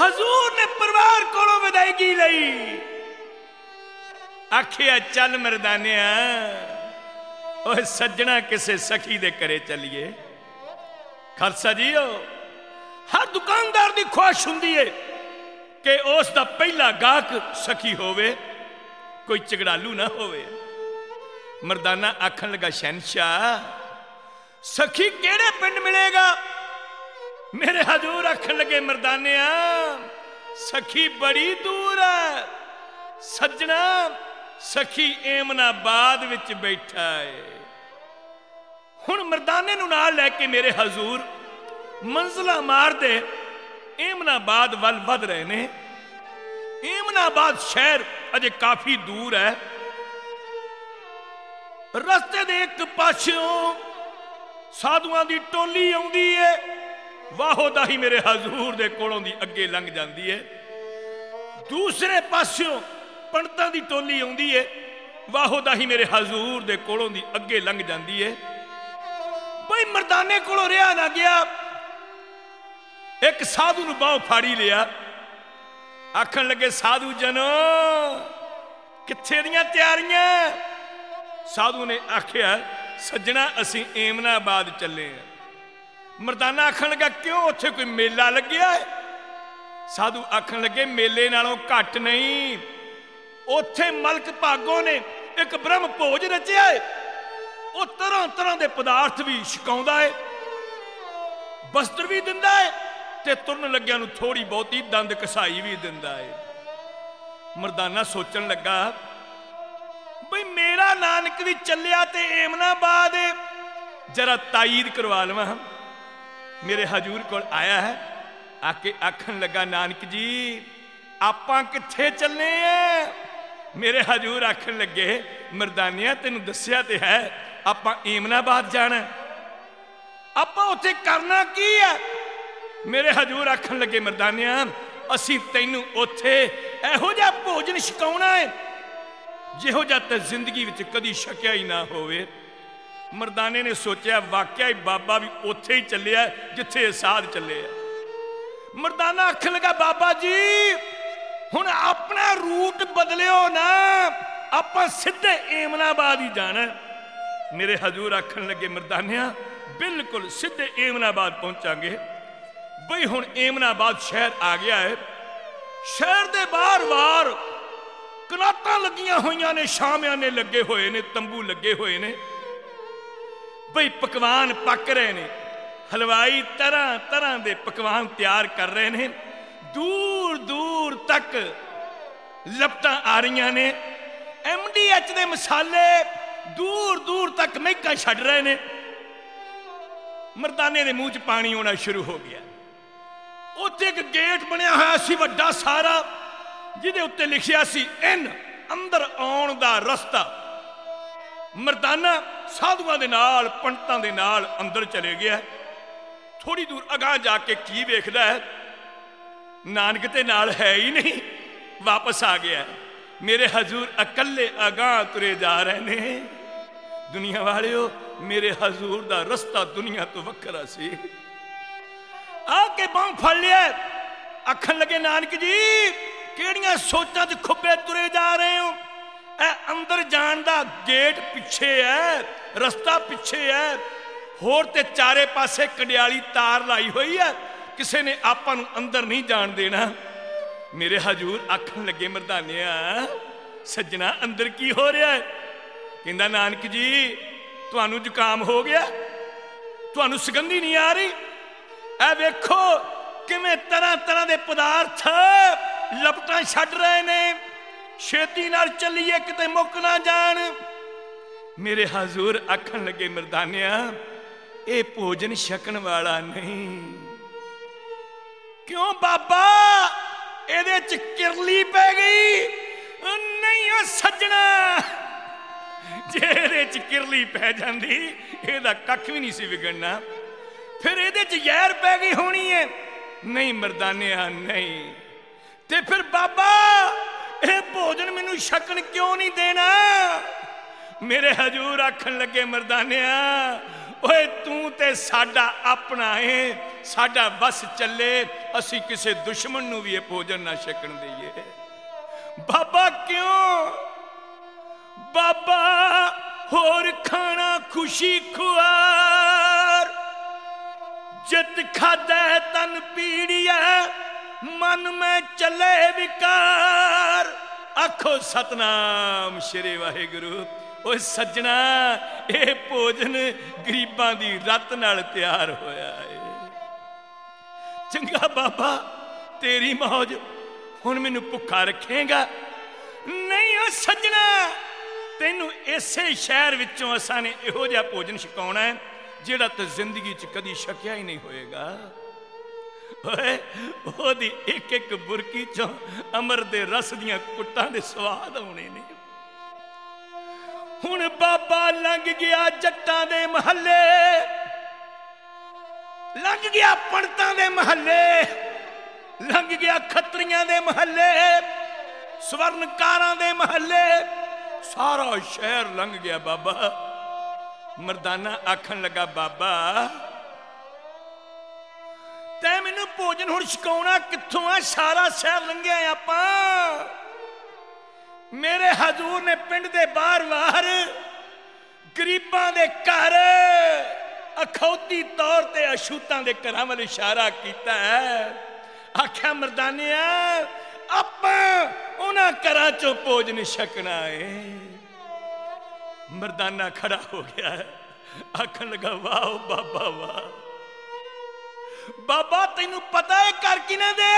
हजूर ने परिवार कोलों विदायगी लई। आखिया चल मर्दानिया ओए सज्जना किसे सखी दे घरे चलिए। खालसा जी हर दुकानदार की ख्वाहिश हुंदी है कि उसका पहला गाहक सखी होवे, कोई झगड़ालू ना होवे। मर्दाना आखन लगा शहनशाह सखी केड़े पिंड मिलेगा? मेरे हजूर आखन लगे मर्दानिया सखी बड़ी दूर है। सज्जना सखी एमनाबाद विच बैठा है। हुण मर्दाने नूं नाल लैके मेरे हजूर मंजिला मार दे एमनाबाद वल वध रहे ने। एमनाबाद शहर अजे काफी दूर है। रस्ते दे एक पासों साधुआं दी टोली आउंदी है, वाहो दा ही मेरे हजूर दे कोलों दी अगे लंघ जांदी है। दूसरे पासों पंडितां दी टोली आउंदी है, वाहो दा ही मेरे हजूर दे कोलों दी अगे लंघ जांदी है। बई मर्दाने कोलों रिहा ना गया, एक साधु नूं बाहों फाड़ी लिया। आखन लगे साधु जनो कित्थे दियां तैयारियां? साधु ने आखिया सज्जना असीं एमनाबाद चले हैं। मर्दाना आखन लगा क्यों उत्थे कोई मेला लग्या है? साधु आखन लगे मेले नालों घट नहीं, उत्थे मलक भागों ने एक ब्रह्म भोज रचिया है। वो तरह तरह के पदार्थ भी छकाउंदा है, वस्त्र भी दिंदा है ते तुरन लग्या नूं थोड़ी बहुती दंद कसाई भी दिंदा है। मर्दाना सोचन लगा बई मेरा नानक भी चलिया ते एमनाबाद है, जरा ताईद करवा लवां। मेरे हजूर कोल आया है, आके आखन लगा नानक जी आपां कित्थे चलने हैं? मेरे हजूर आखन लगे मर्दानिया तेनू दस्सिया ते है आपां एमनाबाद जाना, आपां उत्थे करना की है? मेरे हजूर आखन लगे मर्दानिया असीं तैनू उत्थे इहो जिहा भोजन छकाउणा है जिहो जिहा ते जिंदगी विच कदी छकिया ही ना होवे। मर्दाने ने सोचा वाकया ही बाबा भी उत्थे ही चलिया जिथे साध चले। मर्दाना आखन लगा बाबा जी हुण अपना रूट बदलियो ना, आपां सीधे एमनाबाद ही जाना। मेरे हजूर आखन लगे मर्दानिया बिल्कुल सीधे एमनाबाद पहुंचांगे। बई हुण एमनाबाद शहर आ गया है। शहर दे बाहर बार कनातां लगियां होईयां ने, शामियाने लगे हुए ने, तंबू लगे हुए ने। बई पकवान पक रहे ने, हलवाई तरह तरह के पकवान तैयार कर रहे हैं। दूर दूर तक लपटां आ रही ने, MDH के मसाले दूर दूर तक महका छड्ड रहे ने। मर्दाने के मूँह च पानी आना शुरू हो गया। उत्थे एक गेट बनया होया सी वड्डा सारा, जिहदे उत्ते लिखिया सी इन अंदर आउण दा रस्ता। मर्दाना साधुआं दे नाल पंडितां दे नाल अंदर चले गया। थोड़ी दूर अगां जाके की वेखदा है, नानक ते नाल है ही नहीं, वापस आ गया। मेरे हजूर अकल्ले अगां तुरे जा रहे ने। दुनिया वालिओ मेरे हजूर दा रस्ता दुनिया तो वखरा सी। आके बांह फड़ लिया, आखन लगे नानक जी किहड़ियां सोचां च खुब्बे तुरे जा रहे हो? ए अंदर जाण दा गेट पिछे है, रस्ता पिछे है, होर ते चारे पासे कंडियाली तार लाई हुई है, किसी ने आपां नूं अंदर नहीं जाण देना। मेरे हजूर आखन लगे मर्दानिया सज्जना अंदर की हो रहा है? कहंदा नानक जी तुहानूं जुकाम हो गया, तुहानूं सुगंधी नहीं आ रही? ए वेखो किवें तरह तरह के पदार्थ लपटां छड्ड रहे ने, छेती नाल चलीए किते मुक ना जाण। मेरे हजूर आखन लगे मर्दानिया ये भोजन छकन वाला नहीं। क्यों बाबा ਇਹਦੇ ਚ किरली पै गई? नहीं ओ सज्जना जे ਇਹਦੇ ਚ किरली पै जाती ਇਹਦਾ ਕੱਖ भी नहीं सी विगड़ना, फिर ਇਹਦੇ ਚ ਜ਼ਹਿਰ पै गई होनी है। नहीं मर्दानिया नहीं, ते फिर बाबा ਇਹ भोजन मैनू छकन क्यों नहीं देना? मेरे हजूर आखन लगे मर्दानिया ओए तू ते साडा अपना है, साडा बस चले, ਅਸੀਂ ਕਿਸੇ ਦੁਸ਼ਮਣ ਨੂੰ ਵੀ ਇਹ ਭੋਜਨ ਨਾ ਛਕਣ ਦਈਏ। ਬਾਬਾ ਕਿਉਂ? ਬਾਬਾ ਹੋਰ ਖਾਣਾ ਖੁਸ਼ੀ ਖੁਆਰ, ਜਿਤ ਖਾਧੈ ਤਨ ਪੀੜੀਐ, ਮਨ ਮੈਂ ਚੱਲੇ ਵਿਕਾਰ। ਆਖੋ ਸਤਨਾਮ ਸ਼੍ਰੀ ਵਾਹਿਗੁਰੂ। ਓਏ ਸੱਜਣਾ, ਇਹ ਭੋਜਨ ਗਰੀਬਾਂ ਦੀ ਰੱਤ ਨਾਲ ਤਿਆਰ ਹੋਇਆ ਏ। ਚੰਗਾ ਬਾਬਾ, ਤੇਰੀ ਮੌਜ, ਹੁਣ ਮੈਨੂੰ ਭੁੱਖਾ ਰੱਖੇਗਾ? ਨਹੀਂ ਓ ਸੱਜਣਾ, ਤੈਨੂੰ ਇਸੇ ਸ਼ਹਿਰ ਵਿੱਚੋਂ ਅਸਾਂ ਨੇ ਇਹੋ ਜਿਹਾ ਭੋਜਨ ਛਕਾਉਣਾ ਹੈ ਜਿਹੜਾ ਤਾਂ ਜ਼ਿੰਦਗੀ 'ਚ ਕਦੀ ਛਕਿਆ ਹੀ ਨਹੀਂ ਹੋਏਗਾ। ਓਏ ਉਹਦੀ ਇੱਕ ਇੱਕ ਬੁਰਕੀ 'ਚੋਂ ਅਮਰ ਦੇ ਰਸ ਦੀਆਂ ਕੁੱਟਾਂ ਦੇ ਸਵਾਦ ਆਉਣੇ ਨੇ। ਹੁਣ ਬਾਬਾ ਲੰਘ ਗਿਆ ਜੱਟਾਂ ਦੇ ਮਹੱਲੇ, ਲੰਘ ਗਿਆ ਪੰਡਤਾਂ ਦੇ ਮਹੱਲੇ, ਲੰਘ ਗਿਆ ਖੱਤਰੀਆਂ ਦੇ ਮਹੱਲੇ, ਸਵਰਨਕਾਰਾਂ ਦੇ ਮਹੱਲੇ, ਸਾਰਾ ਸ਼ਹਿਰ ਲੰਘ ਗਿਆ ਬਾਬਾ। ਮਰਦਾਨਾ ਆਖਣ ਲੱਗਾ, ਬਾਬਾ ਤੈਂ ਮੈਨੂੰ ਭੋਜਨ ਹੁਣ ਛਕਾਉਣਾ ਕਿੱਥੋਂ ਆ? ਸਾਰਾ ਸ਼ਹਿਰ ਲੰਘਿਆ ਆਪਾਂ। ਮੇਰੇ ਹਜ਼ੂਰ ਨੇ ਪਿੰਡ ਦੇ ਬਾਹਰ-ਬਾਹਰ ਗਰੀਬਾਂ ਦੇ ਘਰ ਅਖੌਤੀ ਤੌਰ ਤੇ ਅਛੂਤਾਂ ਦੇ ਘਰਾਂ ਵੱਲ ਇਸ਼ਾਰਾ ਕੀਤਾ ਹੈ। ਆਖਿਆ ਮਰਦਾਨਿਆ, ਆਪਾਂ ਉਹਨਾਂ ਘਰਾਂ ਚੋਂ ਭੋਜਨ ਛਕਣਾ ਏ। ਮਰਦਾਨਾ ਖੜਾ ਹੋ ਗਿਆ, ਆਖਣ ਲੱਗਾ, ਵਾਹ ਬਾਬਾ ਵਾਹ। ਬਾਬਾ ਤੈਨੂੰ ਪਤਾ ਹੈ ਘਰ ਕਿਹਨਾਂ ਦੇ?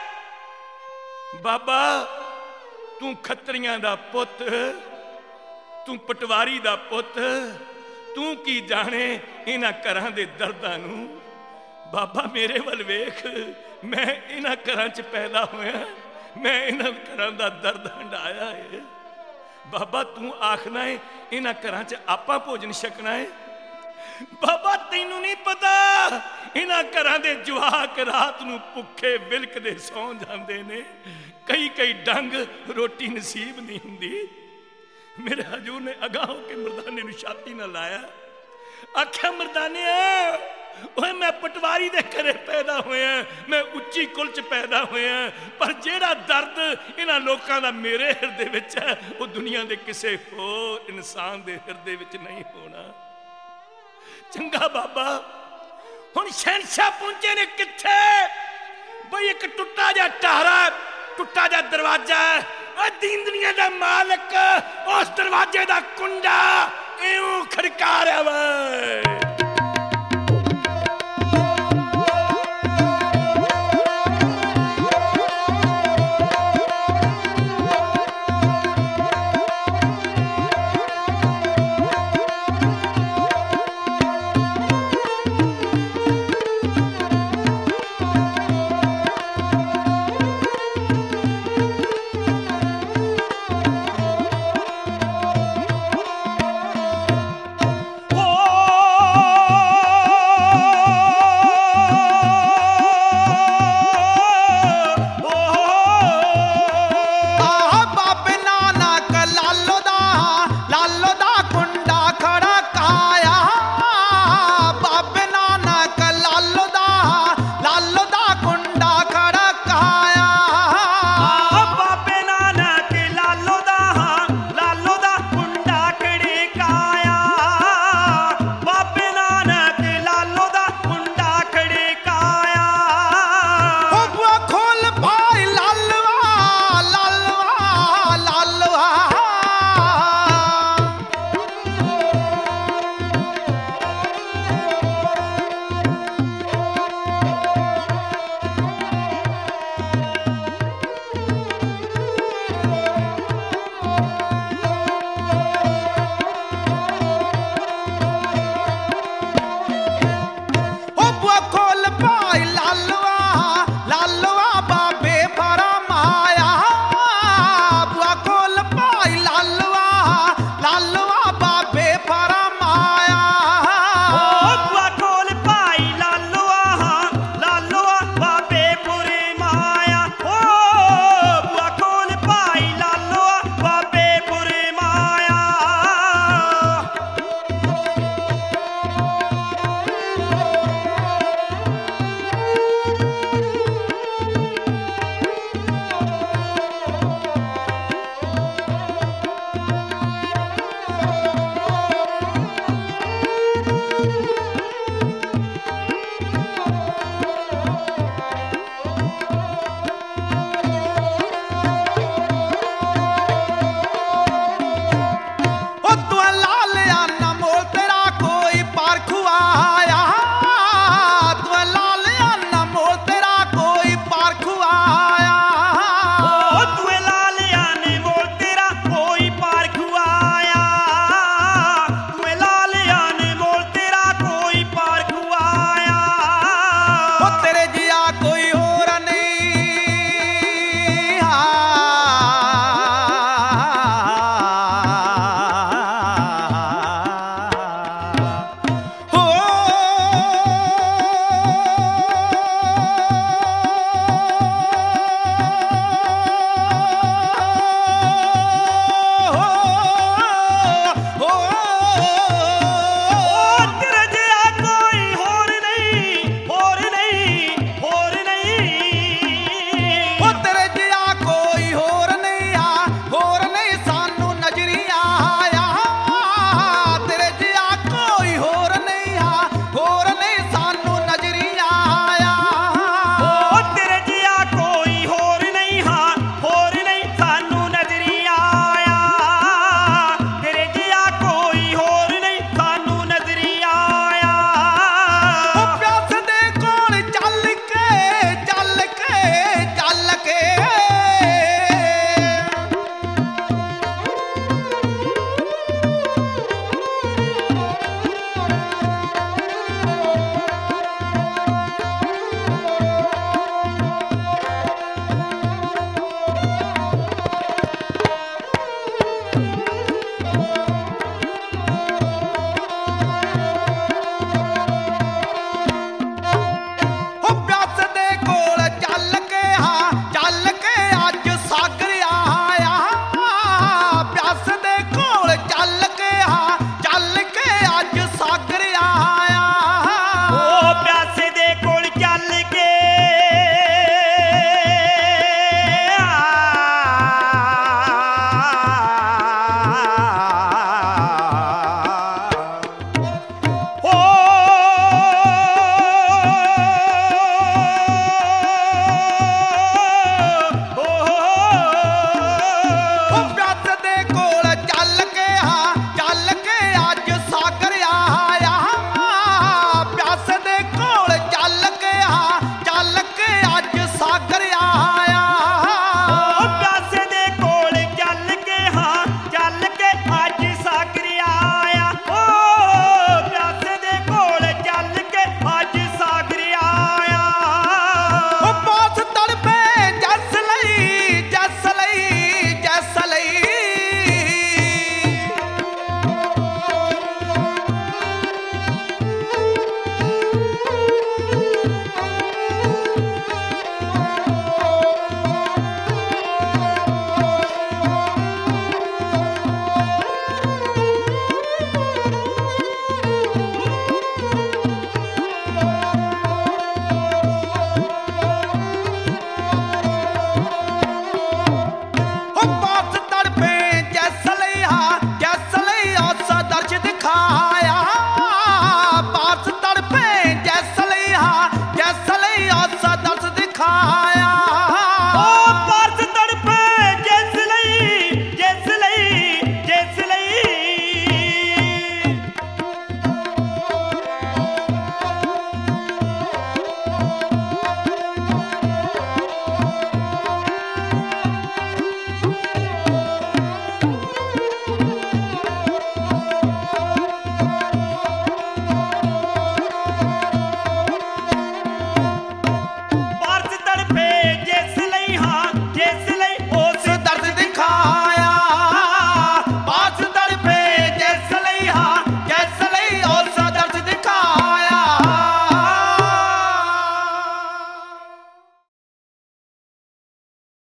ਬਾਬਾ ਤੂੰ ਖੱਤਰੀਆਂ ਦਾ ਪੁੱਤ, ਤੂੰ ਪਟਵਾਰੀ ਦਾ ਪੁੱਤ, ਤੂੰ ਕੀ ਜਾਣੇ ਇਹਨਾਂ ਘਰਾਂ ਦੇ ਦਰਦਾਂ ਨੂੰ। ਬਾਬਾ ਮੇਰੇ ਵੱਲ ਵੇਖ, ਮੈਂ ਇਹਨਾਂ ਘਰਾਂ 'ਚ ਪੈਦਾ ਹੋਇਆ, ਮੈਂ ਇਹਨਾਂ ਘਰਾਂ ਦਾ ਦਰਦ ਹੰਢਾਇਆ ਏ। ਬਾਬਾ ਤੂੰ ਆਖਣਾ ਏ ਇਹਨਾਂ ਘਰਾਂ 'ਚ ਆਪਾਂ ਭੋਜਨ ਛਕਣਾ ਏ। ਬਾਬਾ ਤੈਨੂੰ ਨਹੀਂ ਪਤਾ, ਇਹਨਾਂ ਘਰਾਂ ਦੇ ਜਵਾਕ ਰਾਤ ਨੂੰ ਭੁੱਖੇ ਵਿਲਕਦੇ ਸੌਂ ਜਾਂਦੇ ਨੇ। ਕਈ ਕਈ ਡੰਗ ਰੋਟੀ ਨਸੀਬ ਨਹੀਂ ਹੁੰਦੀ। ਮੇਰੇ ਹਜ਼ੂਰ ਨੇ ਅਗਾਂਹ ਹੋ ਕੇ ਮਰਦਾਨੇ ਨੂੰ ਛਾਤੀ ਨਾਲ ਲਾਇਆ, ਆਖਿਆ ਮਰਦਾਨਿਆ, ਓਏ ਮੈਂ ਪਟਵਾਰੀ ਦੇ ਘਰੇ ਪੈਦਾ ਹੋਇਆ, ਮੈਂ ਉੱਚੀ ਕੁਲ 'ਚ ਪੈਦਾ ਹੋਇਆ, ਪਰ ਜਿਹੜਾ ਦਰਦ ਇਹਨਾਂ ਲੋਕਾਂ ਦਾ ਮੇਰੇ ਹਿਰਦੇ ਵਿੱਚ ਹੈ, ਉਹ ਦੁਨੀਆ ਦੇ ਕਿਸੇ ਹੋਰ ਇਨਸਾਨ ਦੇ ਹਿਰਦੇ ਵਿੱਚ ਨਹੀਂ ਹੋਣਾ। ਚੰਗਾ ਬਾਬਾ, ਹੁਣ ਸ਼ਹਿਨਸ਼ਾਹ ਪਹੁੰਚੇ ਨੇ ਕਿੱਥੇ? ਬਈ ਇੱਕ ਟੁੱਟਾ ਜਿਹਾ ਟਾਰਾ, ਟੁੱਟਾ ਜਿਹਾ ਦਰਵਾਜ਼ਾ, ਦੀਨ ਦੁਨੀਆ ਦਾ ਮਾਲਕ ਉਸ ਦਰਵਾਜ਼ੇ ਦਾ ਕੁੰਡਾ ਇਉਂ ਖੜਕਾ ਰਿਹਾ ਵਾ।